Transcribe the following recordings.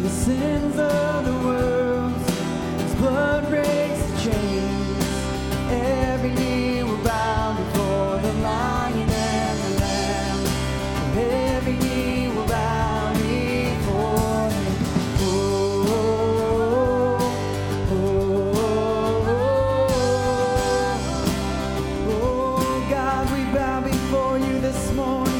the sins of the world. His blood breaks the chains. Every knee will bow before the Lion and the Lamb. Every knee will bow before Him. Oh, oh, oh, oh, God, we bow before You this morning.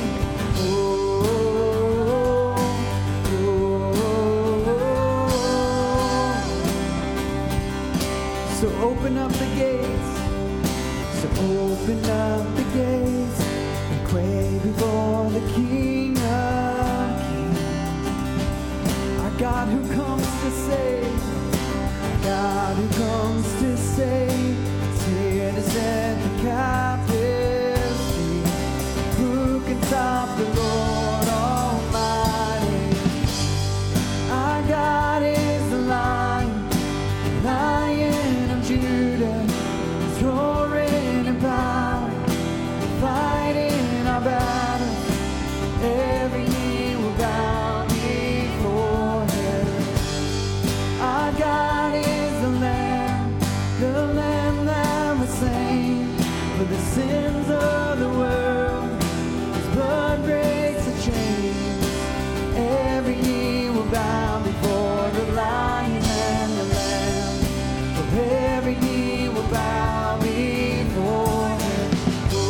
So open up the gates, open up the gates, and quay before the King of Kings. Our God who comes to save, our God who comes to save, is here to set the captives free. Who can stop the Lord Almighty? Our God is the Lion, Lion of Judah. He's roaring in power, fighting our battles. Every knee will bow before Him. Our God is the Lamb that was slain for the sins of the world. His blood breaks the chains. Every knee will bow before the Lion and the Lamb. For every knee will bow before Him. Oh,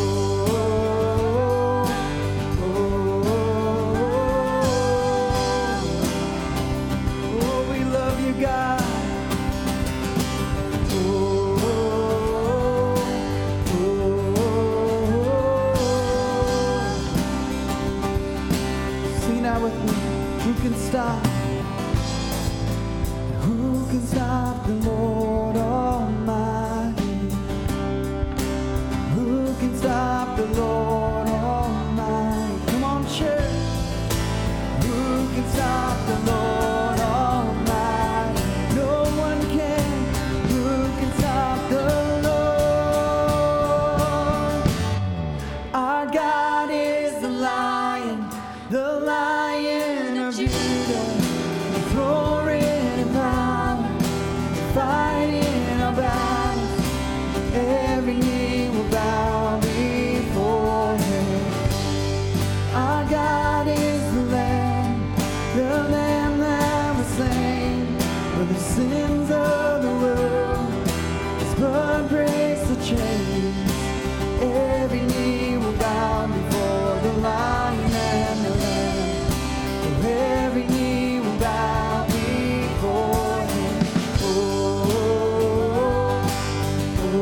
oh, oh, oh, we love You, God. Oh, oh, oh. Sing out with me. Who can stop? Who can stop the Lord Almighty? Who can stop the Lord Almighty? Come on, church. Who can stop the Lord Almighty? No one can. Who can stop the Lord? Our God is the Lion of Judah. He's roaring in power, fighting our battles. Every knee will bow before Him. Our God is the Lamb that was slain for the sins of the world. His blood breaks the chains. Every knee will bow before the Lion and the Lamb. For every knee will bow before Him. Oh, oh, oh,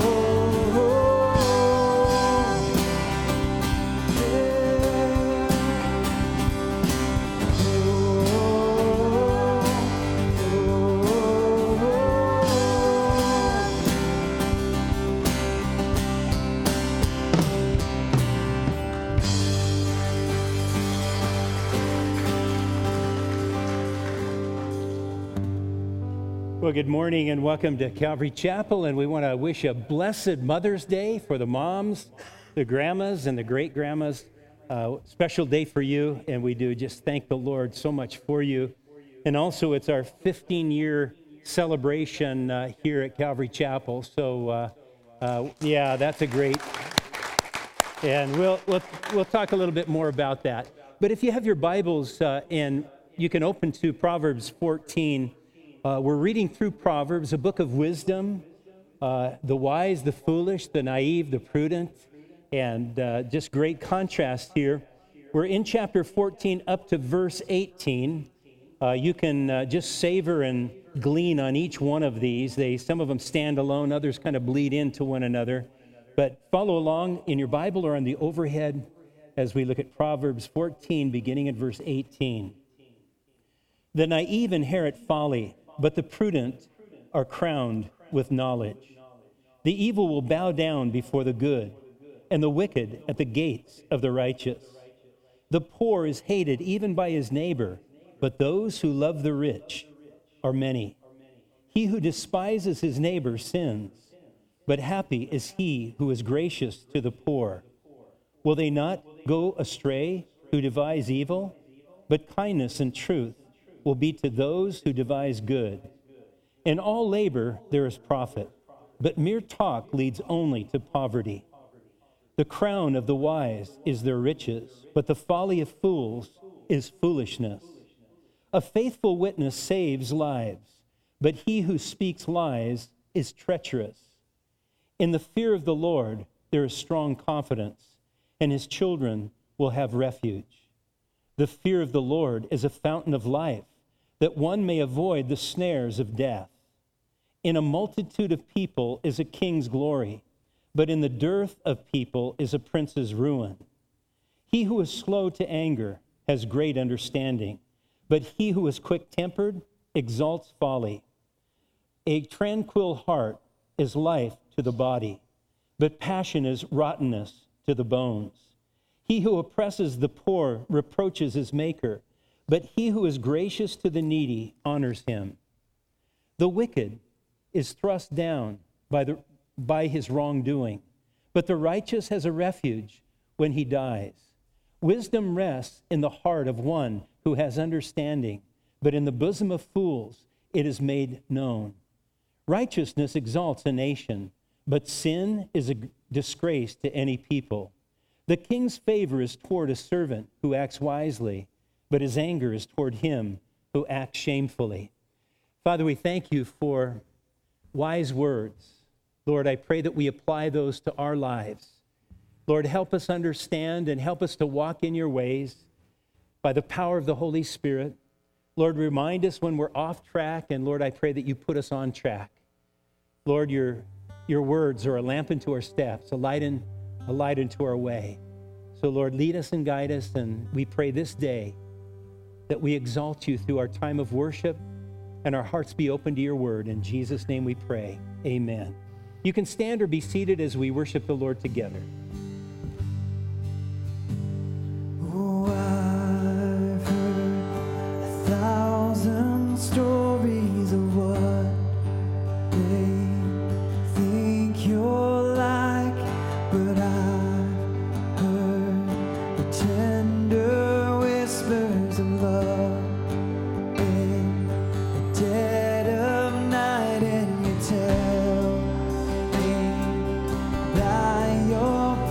Well, good morning and welcome to Calvary Chapel, and we want to wish a blessed Mother's Day for the moms, the grandmas, and the great-grandmas. Special day for you, and we do just thank the Lord so much for you. And also, it's our 15-year celebration here at Calvary Chapel, so yeah, that's a great... And we'll talk a little bit more about that. But if you have your Bibles, and you can open to Proverbs 14. We're reading through Proverbs, a book of wisdom, the wise, the foolish, the naive, the prudent, and just great contrast here. We're in chapter 14 up to verse 18. You can just savor and glean on each one of these. Some of them stand alone, others kind of bleed into one another. But follow along in your Bible or on the overhead as we look at Proverbs 14, beginning at verse 18. The naive inherit folly, but the prudent are crowned with knowledge. The evil will bow down before the good, and the wicked at the gates of the righteous. The poor is hated even by his neighbor, but those who love the rich are many. He who despises his neighbor sins, but happy is he who is gracious to the poor. Will they not go astray who devise evil? But kindness and truth will be to those who devise good. In all labor there is profit, but mere talk leads only to poverty. The crown of the wise is their riches, but the folly of fools is foolishness. A faithful witness saves lives, but he who speaks lies is treacherous. In the fear of the Lord there is strong confidence, and his children will have refuge. The fear of the Lord is a fountain of life, that one may avoid the snares of death. In a multitude of people is a king's glory, but in the dearth of people is a prince's ruin. He who is slow to anger has great understanding, but he who is quick-tempered exalts folly. A tranquil heart is life to the body, but passion is rottenness to the bones. He who oppresses the poor reproaches his maker, but he who is gracious to the needy honors him. The wicked is thrust down by his wrongdoing, but the righteous has a refuge when he dies. Wisdom rests in the heart of one who has understanding, but in the bosom of fools it is made known. Righteousness exalts a nation, but sin is a disgrace to any people. The king's favor is toward a servant who acts wisely, but his anger is toward him who acts shamefully. Father, we thank you for wise words. Lord, I pray that we apply those to our lives. Lord, help us understand and help us to walk in your ways by the power of the Holy Spirit. Lord, remind us when we're off track, and Lord, I pray that you put us on track. Lord, your words are a lamp unto our steps, a light unto our way. So Lord, lead us and guide us, and we pray this day that we exalt you through our time of worship and our hearts be open to your word. In Jesus' name we pray, amen. You can stand or be seated as we worship the Lord together. Oh, I've heard 1,000 stories of what they think you're like, but I've heard the tender whispers of love in the dead of night, and you tell me that your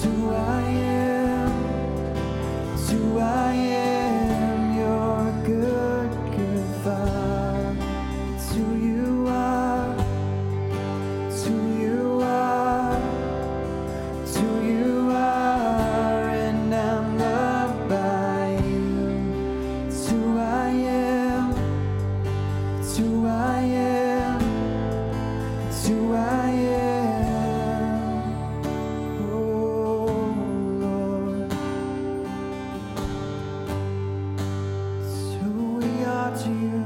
who I am. It's who I am. You're a good, good Father. It's who you are. It's who you are. It's who you are. And I'm loved by you. It's who I am. It's who I am. It's who I am. Oh Lord. It's who we are to you.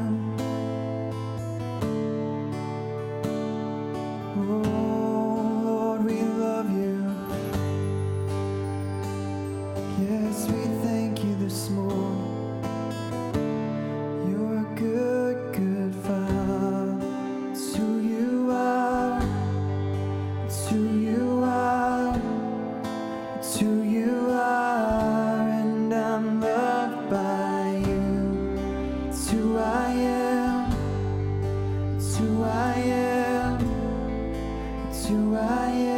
Oh Lord, we love you. Yes, we thank you this morning. You're a good, good Father. It's who you are. It's who you are. It's who you are. And I'm loved by you. It's who I am. It's who I am. It's who I am.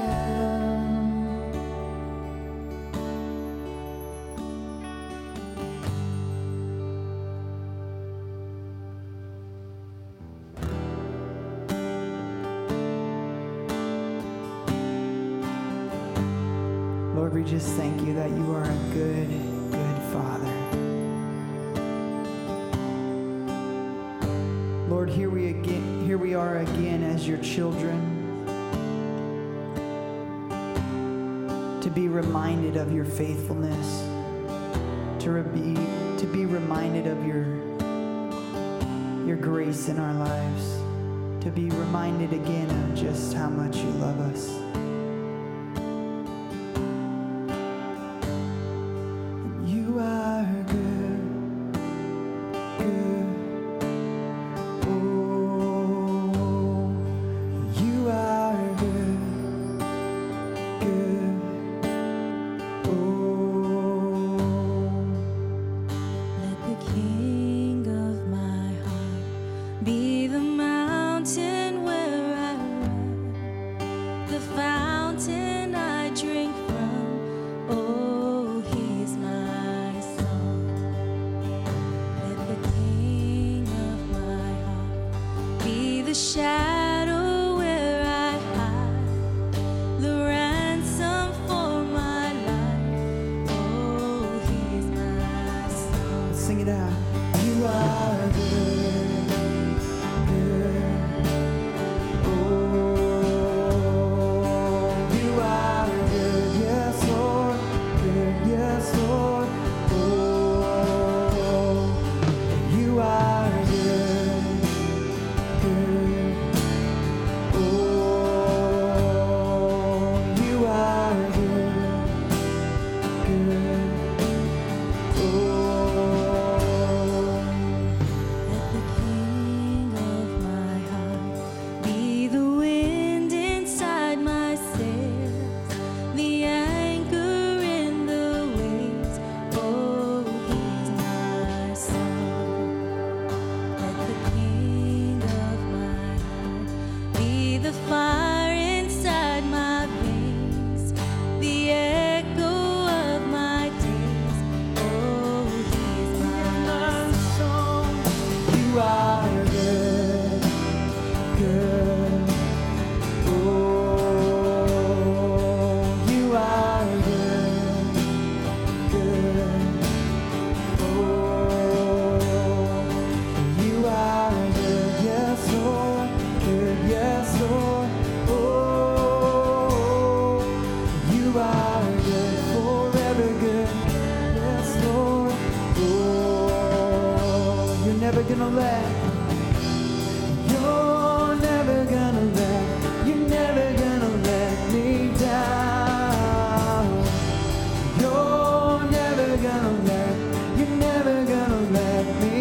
Lord, we just thank you that you are a good, good Father. Lord, here we are again as your children, to be reminded of your faithfulness, to be reminded of your grace in our lives, to be reminded again of just how much you love us. You are good, good. Oh, you are good, good. Oh, Let the King of my heart be the mountain where I run, the fountain I drink from. Oh, he's my song. Let the King of my heart be the shadow where I hide, the ransom for my life. Oh, he's my song. let's sing it out. You are good, good. Oh, you are good, yes, Lord, good, yes, Lord. Oh, you are good, good. Oh, you are good, good. Oh. Let the King of my heart be the wind inside my sails, the anchor in the waves. Oh, he's my song. Let the King of my heart be the fire inside my veins, the echo of my days. Oh, he's my song. You are good, good. Oh, you are good, good. Oh, you are good, yes, Lord, good, yes, Lord. Oh, you are good, forever good, yes, Lord. Oh, you're never gonna let. You're never gonna let me down. You're never gonna let me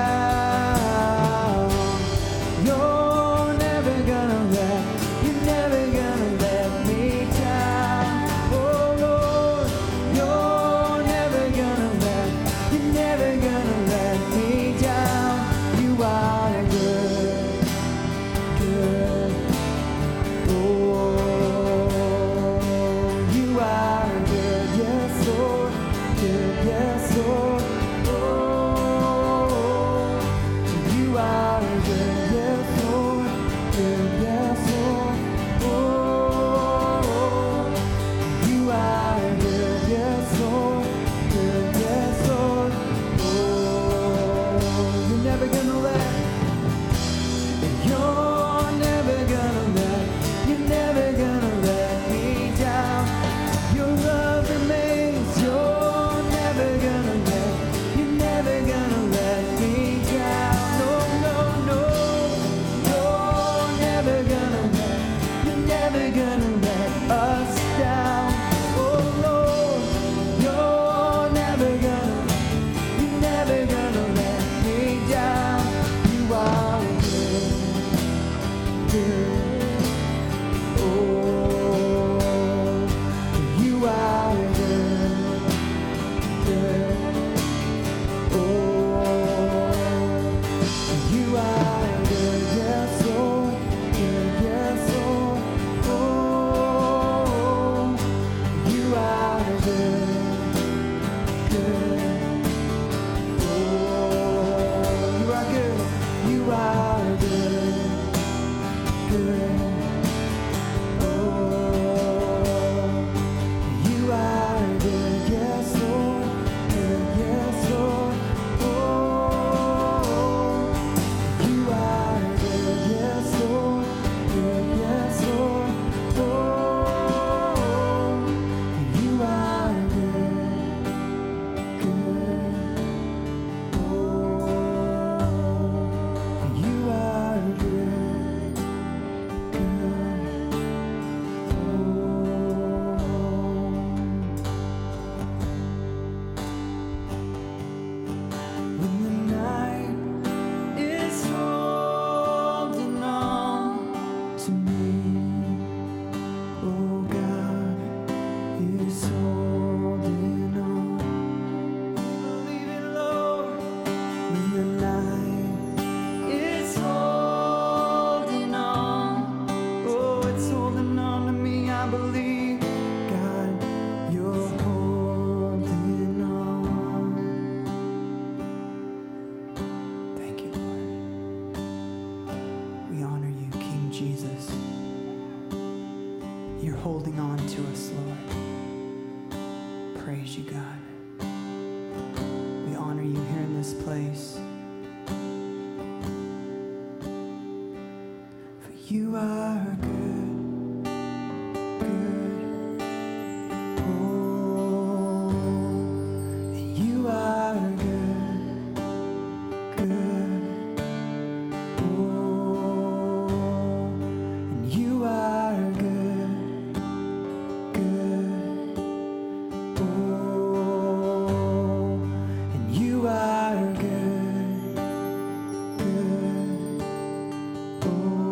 down. You're never gonna let me down. Oh Lord, you're never gonna let me down. You are holding on to us, Lord. Praise you, God. We honor you here in this place. For you are good, good. Oh, and you are good, good. Oh, and you are good, good. Oh, and you are good, good. Oh.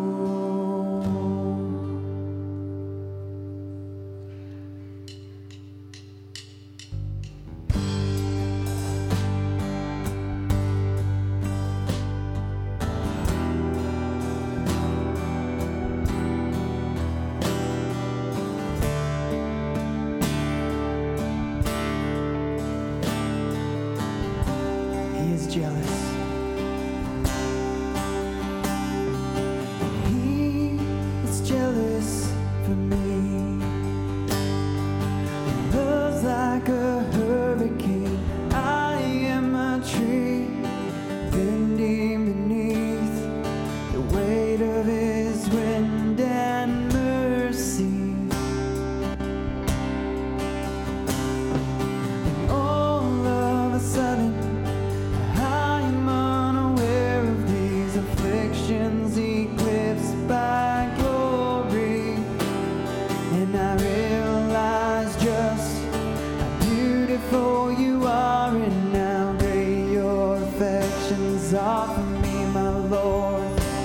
He is jealous. He is jealous for me. He loves like a hurricane. I am a tree bending beneath the weight of his wind and mercy. And all of a sudden, I'm unaware of these afflictions eclipsed by glory, and I realize just how beautiful you are, and how great your affections are for me, my Lord.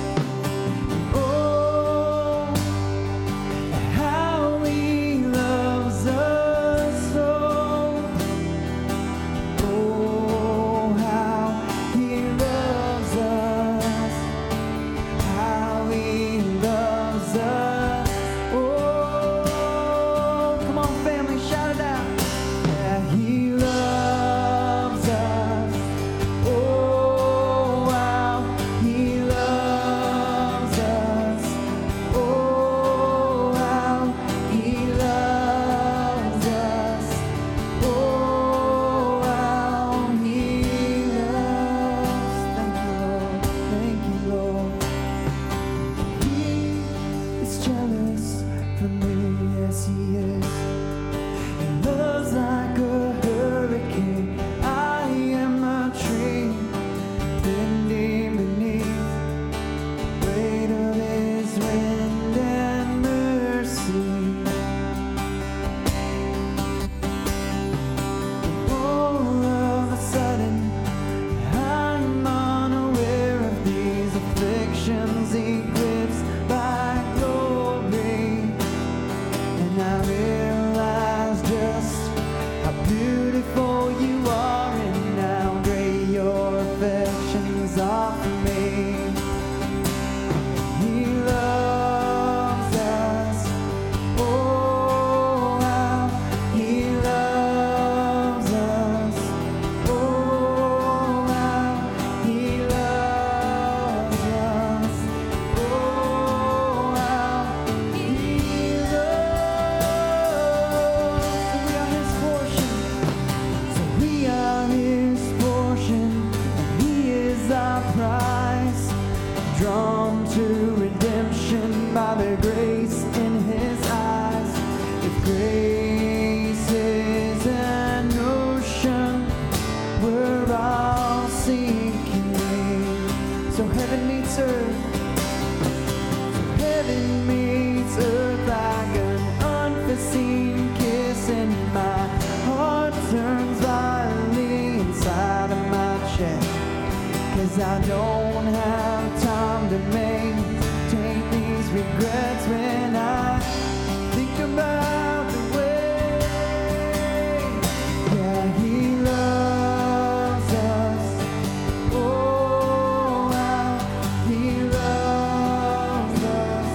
Oh, how he loves us so. Oh, how he loves us, how he loves us. Oh, come on, family, shout it out. Yeah, he loves 'cause I don't have time to maintain these regrets when I think about the way, yeah, He loves us. Oh, how He loves us.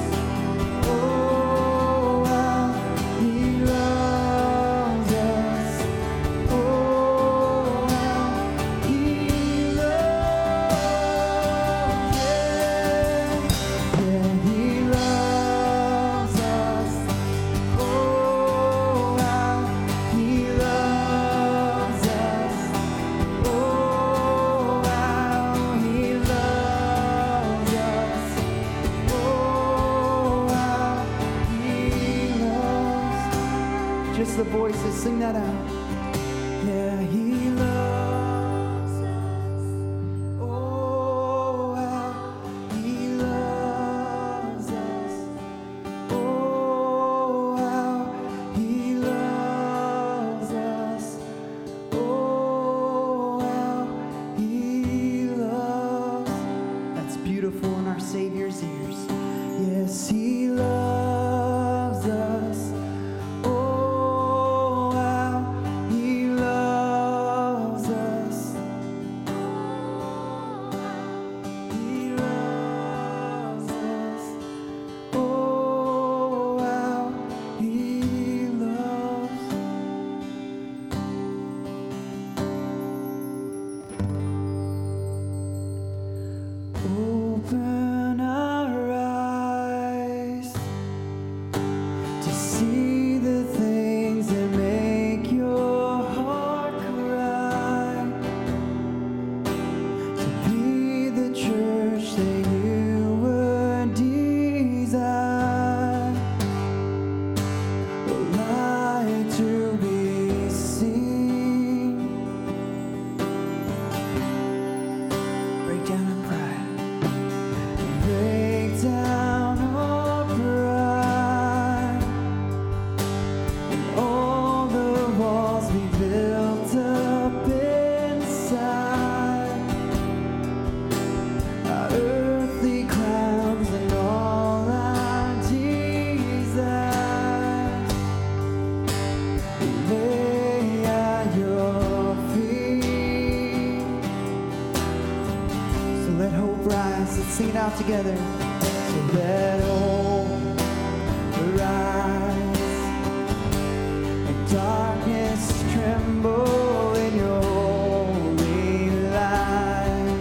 Oh, how He loves us. Oh, how He loves, yeah, He loves us. Oh, how He loves us. Oh, how He loves us. Oh, how He loves. Just the voices, sing that out. Yeah, He loves us. Oh, how He loves us. Oh, how He loves us. Oh, how He loves. That's beautiful in our Savior's ears. Yes, He loves us. Oh, how He loves us. He loves us. Oh, how He loves. Open our eyes to see the things that make your heart cry, to be the church that you would desire, a light to be seen. Break down our pride. Break down our pride and all the walls we built up inside, our earthly crowns and all our desires. We lay at your feet. So let hope rise. Let's sing it out together. So let hope rise and darkness tremble in your holy light.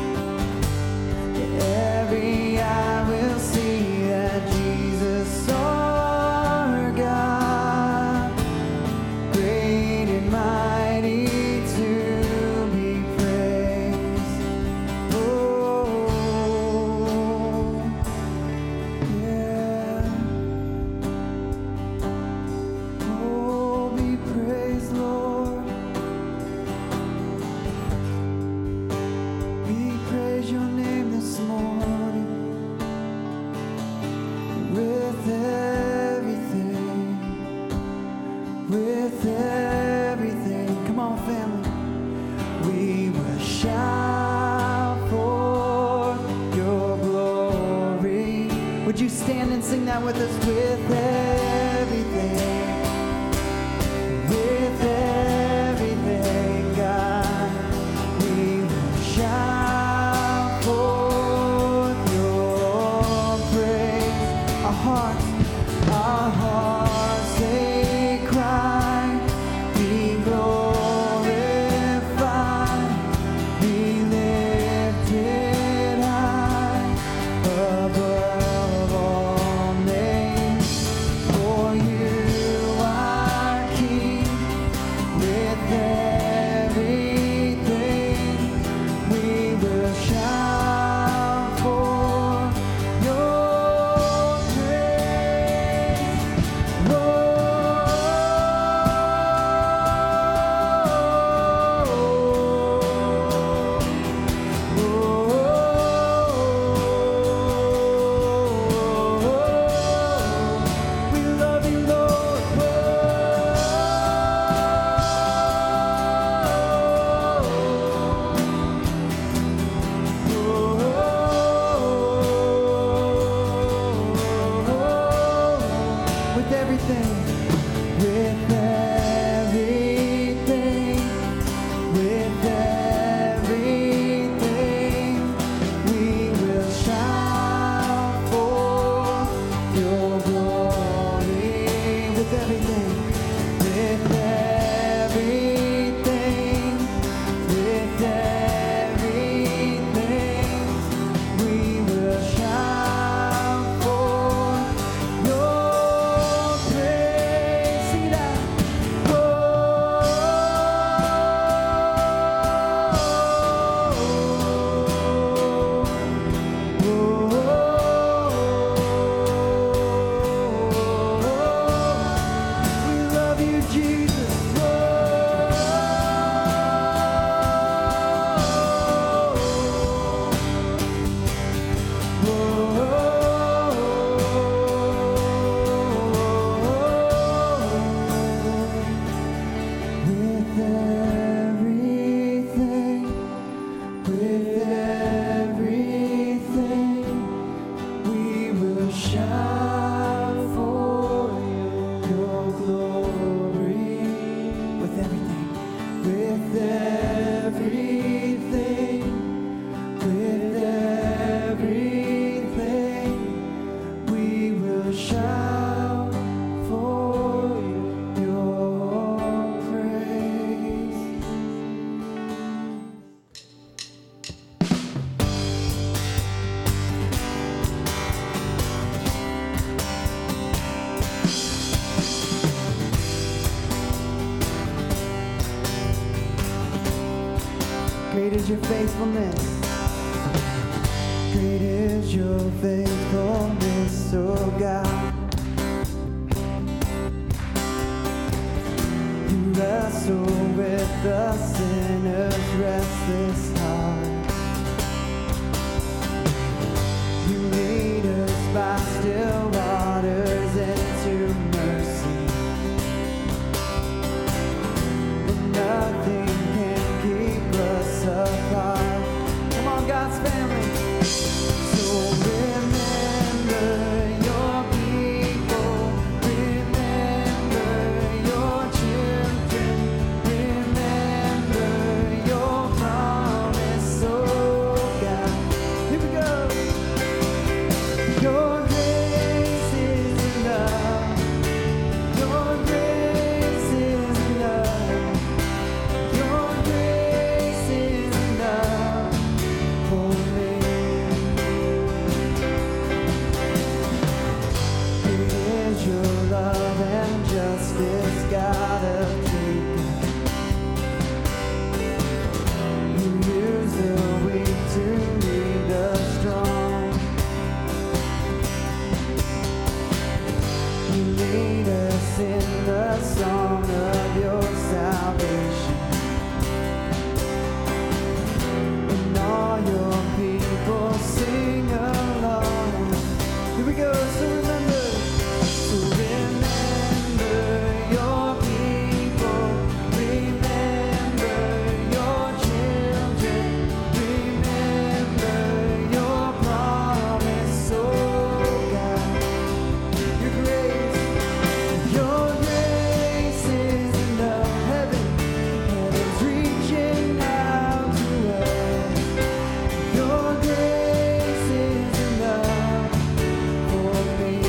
Every eye will see that Jesus our God, great and mighty to be praised. Oh, yeah. Oh, be praised, Lord. We praise your name this morning with everything, with everything. Come on, family. We will shout for your glory. Would you stand and sing that with us? With everything, with everything, God, we will shout forth your praise. Our hearts, they cry, be glorified, be lifted high above all names. Great is your faithfulness. Great is your faithfulness, oh God. You wrestle with the sinner's restless heart. You lead us by still waters into mercy. And nothing can keep us apart. Come on, God's family. So remember your people, remember your children, remember your promise, oh God. Here we go. Your grace is enough. Your grace is enough. Your grace is enough for me. It is your love and justice, God of Jacob. You use the weak to lead the strong. You lead us in the song of your salvation. And all your people sing along. Here we go, so remember. So remember your people. Remember your children. Remember your promise, oh God. Your grace is enough. Heaven's reaching out to us. Your grace is enough for me.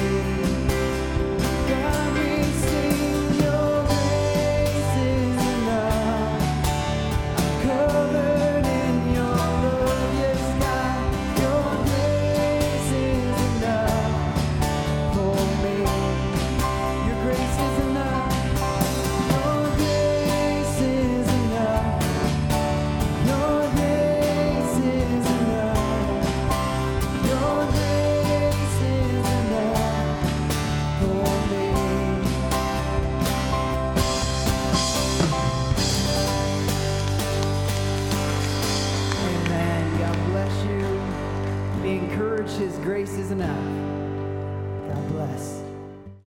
God, we sing. Your grace is enough. I'm covered in your love, yes, God. Your grace is enough for me. Your grace is enough. Your grace is enough. Your grace is enough. Your grace is enough for me. Amen. God bless you. Be encouraged. His grace is enough. God bless.